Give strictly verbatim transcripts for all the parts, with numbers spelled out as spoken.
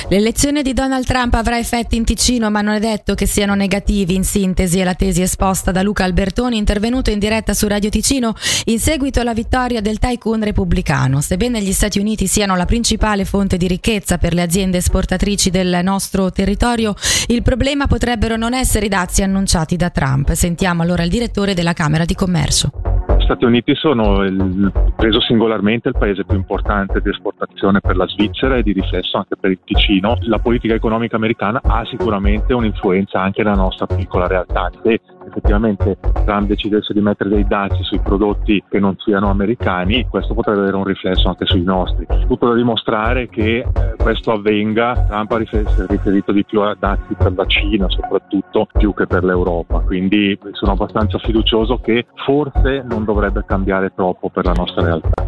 L'elezione di Donald Trump avrà effetti in Ticino, ma non è detto che siano negativi. In sintesi è la tesi esposta da Luca Albertoni, intervenuto in diretta su Radio Ticino in seguito alla vittoria del tycoon repubblicano. Sebbene gli Stati Uniti siano la principale fonte di ricchezza per le aziende esportatrici del nostro territorio, il problema potrebbero non essere i dazi annunciati da Trump. Sentiamo allora il direttore della Camera di Commercio. Gli Stati Uniti sono, il, preso singolarmente, il paese più importante di esportazione per la Svizzera e di riflesso anche per il Ticino. La politica economica americana ha sicuramente un'influenza anche nella nostra piccola realtà. Se effettivamente Trump decidesse di mettere dei dazi sui prodotti che non siano americani, questo potrebbe avere un riflesso anche sui nostri. Tutto da dimostrare che eh, questo avvenga. Trump ha riferito di più a dazi per la Cina, soprattutto, più che per l'Europa. Quindi sono abbastanza fiducioso che forse non dovrebbe cambiare troppo per la nostra realtà.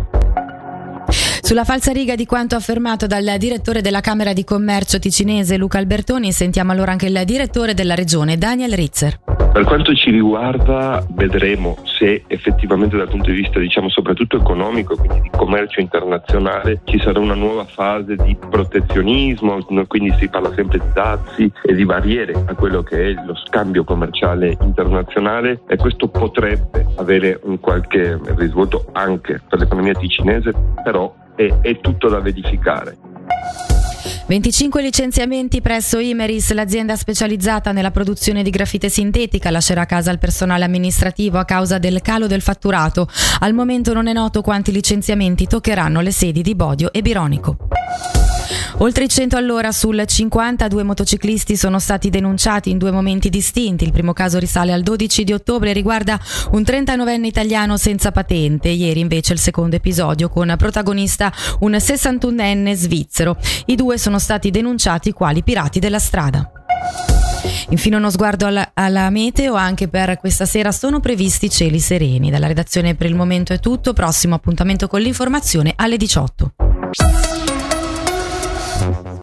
Sulla falsariga di quanto affermato dal direttore della Camera di Commercio ticinese Luca Albertoni, sentiamo allora anche il direttore della regione Daniel Ritzer. Per quanto ci riguarda, vedremo se effettivamente dal punto di vista, diciamo, soprattutto economico, quindi di commercio internazionale, ci sarà una nuova fase di protezionismo, quindi si parla sempre di dazi e di barriere a quello che è lo scambio commerciale internazionale, e questo potrebbe avere un qualche risvolto anche per l'economia ticinese, però è, è tutto da verificare. venticinque licenziamenti presso Imeris, l'azienda specializzata nella produzione di grafite sintetica, lascerà a casa il personale amministrativo a causa del calo del fatturato. Al momento non è noto quanti licenziamenti toccheranno le sedi di Bodio e Bironico. Oltre i cento all'ora sul cinquanta, due motociclisti sono stati denunciati in due momenti distinti. Il primo caso risale al dodici di ottobre e riguarda un trentanovenne italiano senza patente. Ieri invece il secondo episodio con protagonista un sessantunenne svizzero. I due sono stati denunciati quali pirati della strada. Infine uno sguardo alla, alla meteo. Anche per questa sera sono previsti cieli sereni. Dalla redazione per il momento è tutto. Prossimo appuntamento con l'informazione alle diciotto.